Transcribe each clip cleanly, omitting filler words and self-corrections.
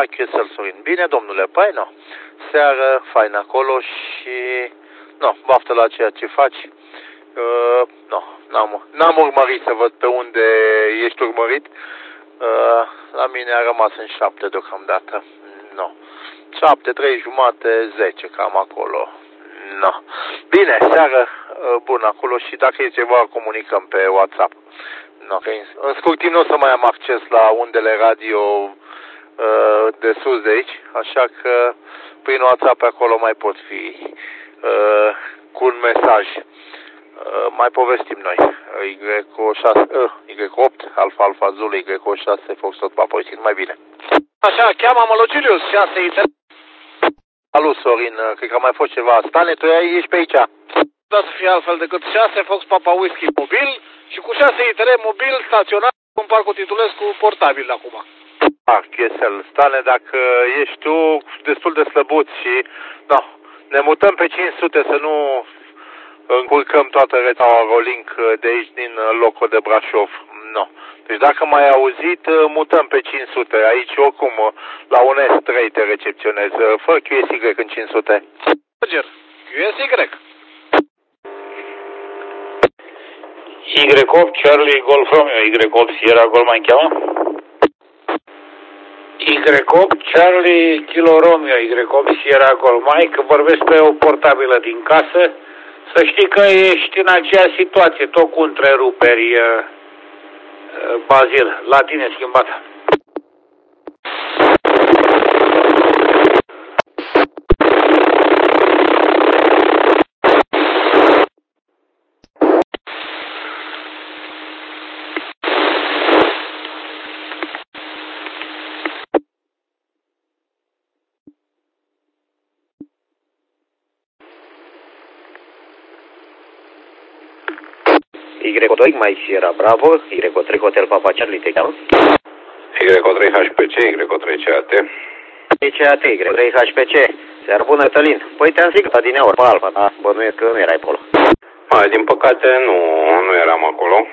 Chesel Sorin. Bine, domnule, păi nu. Seară, fain acolo și... Nu, baftă la ceea ce faci. Nu, n-am urmărit să văd pe unde ești urmărit. La mine a rămas în 7 deocamdată. Nu. 7, 3 jumate, 10, cam acolo. Nu. Bine, seară bună acolo și dacă e ceva comunicăm pe WhatsApp. No, că în scurt timp nu o să mai am acces la undele radio de sus de aici, așa că prin WhatsApp pe acolo mai pot fi cu un mesaj. Mai povestim noi. Y8, Alfa Alfa Zulu, Y6, Foxtrot Papa, mai bine. Așa, cheamă-mă Lucilius, 6 ITR. Salut, Sorin, cred că a mai fost ceva. Stane, tu ești pe aici. Da să fie altfel decât 6 Fox Papa Whisky mobil și cu 6 ITR mobil staționat în Parcul Titulescu portabil acum. Chesel, Stane, dacă ești tu destul de slăbuț și ne mutăm pe 500 să nu încurcăm toată rețeaua Rolink de aici din locul de Brașov. No. Deci dacă m-ai auzit, mutăm pe 500. Aici oricum la un S3 te recepționez. Fă QSY în 500. Roger, QSY. Y8 Charlie Golf Romeo, Y8 Sierra Golf mai cheamă? Y8 Charlie Kilo Romeo, Y8 Sierra Golf Mike, vorbesc pe o portabilă din casă. Să știi că ești în aceeași situație, tot cu întreruperi, Bazil, la tine schimbată. Y2 mai Sierra Bravo, Y3 Hotel Papa Charlie te cheamă? Y3 HPC, Y3 CAT. CAT, Y3 HPC. Seară bună, Tălin. Păi te-am zis adineauri pe Alfa, dar bănuiesc că nu erai acolo. Din păcate nu eram acolo.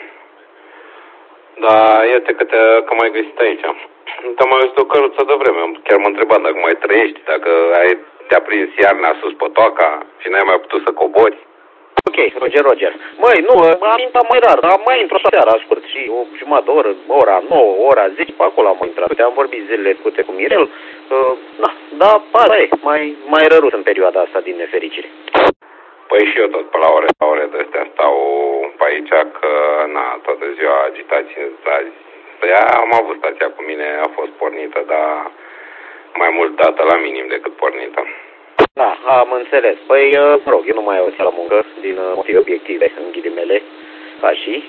Dar iată că m-ai găsit aici. Te-am mai văzut o căruță de vreme. Chiar mă întrebam dacă mai trăiești, dacă te-a prins iarna sus pe toaca și n-ai mai putut să cobori. Ok, Roger. Măi, nu, am intrat mai rar, dar mai într-o seară, scurt, și o jumătate de oră, ora 9, ora 10, pe acolo am intrat. Uite, am vorbit zilele trecute cu Mirel, dar asta e, mai răruț în perioada asta, din nefericire. Păi și eu tot pe la ore de astea stau pe aici, că, toată ziua agitație. Am avut stația cu mine, a fost pornită, dar mai mult dată la minim decât pornită. Da, am înțeles. Păi, eu nu mai o la muncă, din motive obiective, în ghilimele, ca și.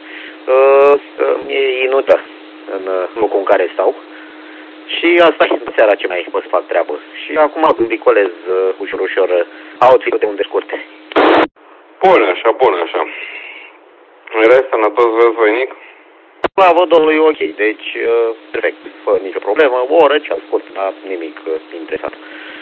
E inută în locul în care stau. Și asta e seara ce mai pot să fac treabă. Și acum bricolez ușor outfit de unde scurte. Bun așa. Erai sănătos, răzvoinic? La vădolul e ok, deci perfect, fără nicio problemă, o oră ce ascult, dar nimic interesant.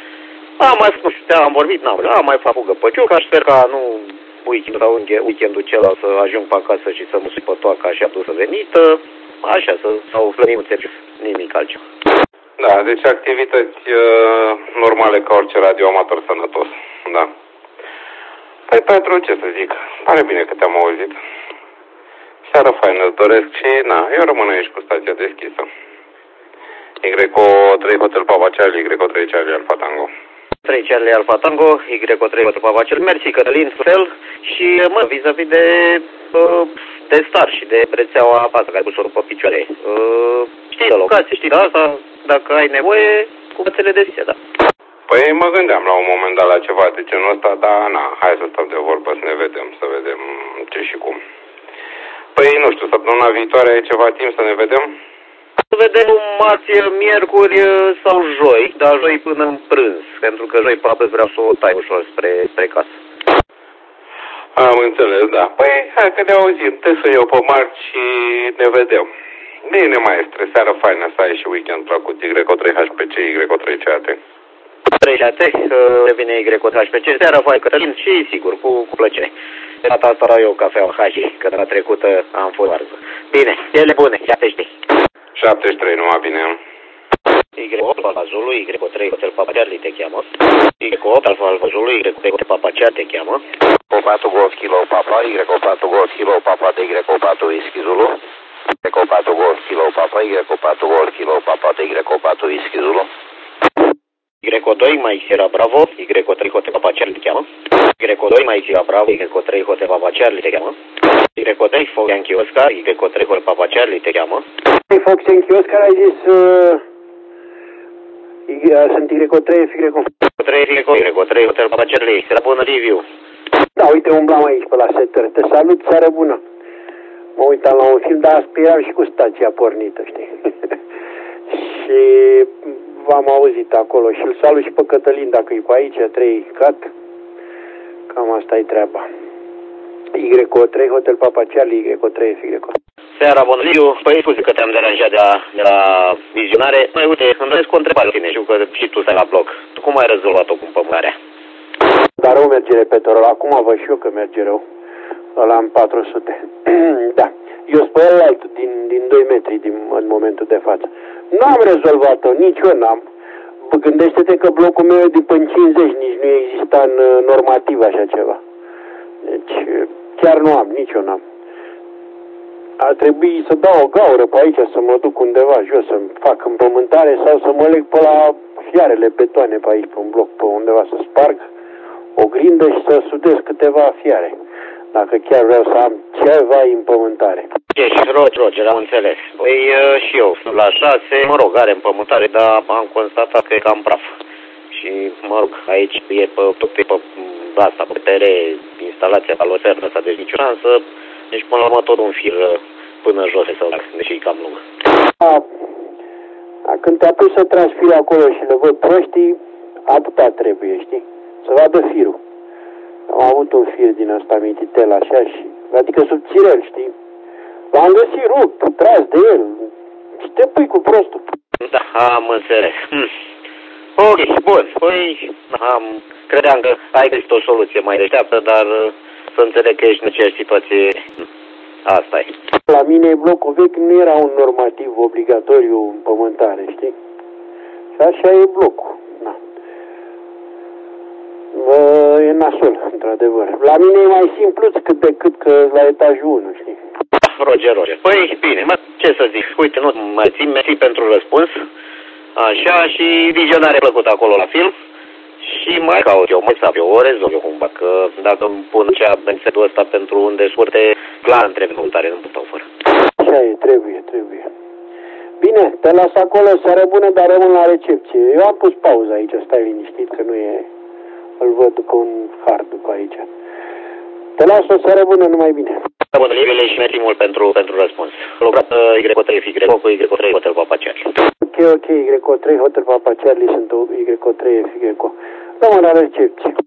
Am vorbit, am mai fac fugă pe Ciuca, sper ca nu weekendul celălalt să ajung pe acasă și să musui pe toaca și adusă venită, așa, sau flăniuțe, nimic altceva. Da, deci activități normale ca orice radioamator sănătos, da. Păi pentru ce să zic, pare bine că te-am auzit. Seară faină, îți doresc și, eu rămân aici cu stația deschisă. Y3 Hotel Papa Charlie, Y3 Charlie Alfa Tango. 3 Charlie Alfa Tango, Y3 Hotel Papa Charlie. Mersi, Cătălin, fel și, vis-a-vis de star și de rețeaua asta care pus-o pe picioare. Știi de locație, știi de asta, dacă ai nevoie, cu cățele deschise, da. Păi mă gândeam la un moment dat la ceva de genul ăsta, dar hai să stăm de vorbă, să ne vedem, să vedem ce și cum. Păi nu știu, săptămâna viitoare ai ceva timp să ne vedem? Să vedem marți, miercuri sau joi, dar joi până în prânz, pentru că joi probabil vreau să o tai ușor spre casă. Am înțeles, da. Păi hai că ne auzim, te sun eu pe marți și ne vedem. Bine, maestre, seară faină să ai și weekend plăcut, Y3 HPC, Y3 CAT. 3 CAT, revine Y3 HPC, seara faină, Cătălin, și sigur, cu plăcere. De data asta rau eu cafea Haji, că data trecută am fost varză. Bine, ele bune, 73. 73, numai bine. Y8 Alfa Zulu, Y3 Hotel Papa Charlie te cheamă. Y8 Alfa Zulu, Y3 Hotel Papa Charlie te cheamă. Y4 Golf Kilo Papa, Y4 Golf Kilo Papa de Y4 Whisky Zulu. Y4 Golf Kilo Papa, Y4 Golf Kilo Papa de Y4 Whisky Zulu. Y2 Mike Sierra Bravo, Y3 Hotel Papa Charlie te cheamă. Y2 Mike Sierra Bravo, Y3 Hotel Papa Charlie te cheamă. Y3 Fox Yankee Oscar, Y3 Hotel Papa Charlie te cheamă. Fox Yankee Oscar, ai zis... sunt Y3, Y3 Hotel Papa Charlie, se la bună review. Da, uite, umblam aici pe la setter. Te salut, seară bună. Mă uitam la un film, dar aspiram și cu stația pornită, știi? Și v-am auzit acolo și îl salut și pe Cătălin, dacă e pe aici, 3 cat. Cam asta e treaba. Y3 Hotel Papa Charlie, Y3 Fireco. Seara, bună ziua. Păi, scuze că te-am deranjat de la vizionare. Mai uite, îmi doresc o întrebare tine. Știu că și tu stai la bloc. Tu cum ai rezolvat-o cu împământarea? Dar rău merge repetorul. Acum văd și eu că merge rău. Ăla am 400. Da. Eu spun altul din 2 metri în momentul de față. N-am rezolvat-o, nici eu n-am. Gândește-te că blocul meu e de până 50, nici nu exista în normativ așa ceva. Deci, chiar nu am, nici eu n-am. Ar trebui să dau o gaură pe aici, să mă duc undeva jos, să-mi fac împământare sau să mă leg pe la fiarele betoane pe aici, pe un bloc, pe undeva, să sparg o grindă și să sudez câteva fiare. Dacă chiar vreau să am ceva împământare. Ești Roger, am înțeles. Păi și eu sunt la 6, mă rog, are împământare, dar am constatat că e cam praf. Și, mă rog, aici e pe asta, pe pere, instalația palosernă asta, deci nicio șansă. Deci până la urmă tot un fir până jos sau deși e cam lung. Când te-a pus să tragi firul acolo și le văd proștii, atâta trebuie, știi? Să vadă firul. Am avut un fir din ăsta mititel așa și... Adică subțirel, știi? L-am găsit rupt, tras de el. Și te pui cu prostul. Da, am înțeles. Ok, bun. Păi, credeam că ai găsit o soluție mai deșteaptă, dar să înțeleg că ești în aceeași situație. Asta e. La mine blocul vechi nu era un normativ obligatoriu împământare, știi? Și așa e blocul. Da. E nasol, într-adevăr. La mine e mai simplu decât că la etajul 1, știi? Roger. Păi, bine, ce să zic, uite, nu mai țin, mersi pentru răspuns. Așa, și vizionare plăcută acolo la film. Și mai caut eu, o rezolv eu cumva, că dacă îmi pun cea bensetul ăsta pentru unde scurte, clar îmi trebuie voltare, nu pot stau fără. Așa e, trebuie. Bine, te las acolo, seară bună, dar rămân la recepție. Eu am pus pauză aici, stai liniștit că nu e... Îl văd după un hard după aici. Te las o seară bună, numai bine. Bună, Livile, și mersi mult pentru răspuns. Lucrat Y3 Figrego cu Y3 Hotel Papa Charlie. Ok, Y3 Hotel Papa Charlie sunt Y3 Figrego. Rămân la recepție.